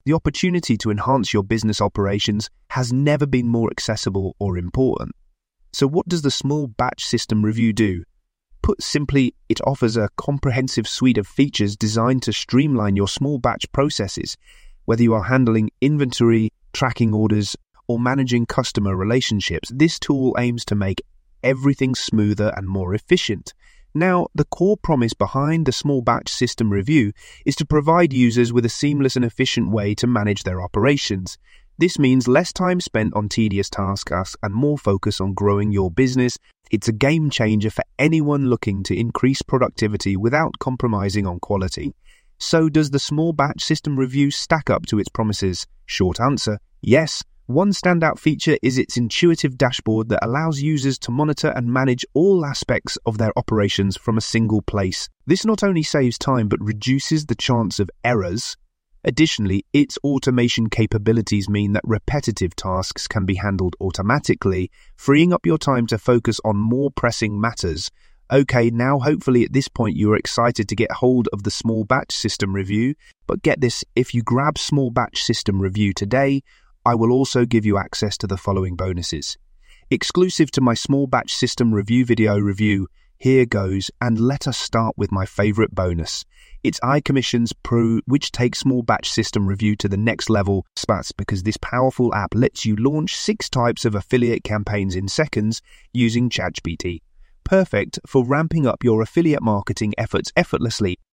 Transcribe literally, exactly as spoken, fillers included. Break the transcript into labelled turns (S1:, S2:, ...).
S1: The opportunity to enhance your business operations has never been more accessible or important. So what does the Small Batch System Review do? Put simply, it offers a comprehensive suite of features designed to streamline your small batch processes, whether you are handling inventory, tracking orders, or managing customer relationships. This tool aims to make everything smoother and more efficient. Now, the core promise behind the Small Batch System Review is to provide users with a seamless and efficient way to manage their operations. This means less time spent on tedious tasks and more focus on growing your business. It's a game changer for anyone looking to increase productivity without compromising on quality. So does the Small Batch System Review stack up to its promises? Short answer, yes. One standout feature is its intuitive dashboard that allows users to monitor and manage all aspects of their operations from a single place. This not only saves time but reduces the chance of errors. Additionally, its automation capabilities mean that repetitive tasks can be handled automatically, freeing up your time to focus on more pressing matters. Okay, now hopefully at this point you are excited to get hold of the Small Batch System Review, but get this, if you grab Small Batch System Review today, I will also give you access to the following bonuses. Exclusive to my Small Batch System Review video review, here goes, and let us start with my favorite bonus. It's iCommissions Pro, which takes Small Batch System Review to the next level, spats, because this powerful app lets you launch six types of affiliate campaigns in seconds using ChatGPT. Perfect for ramping up your affiliate marketing efforts effortlessly.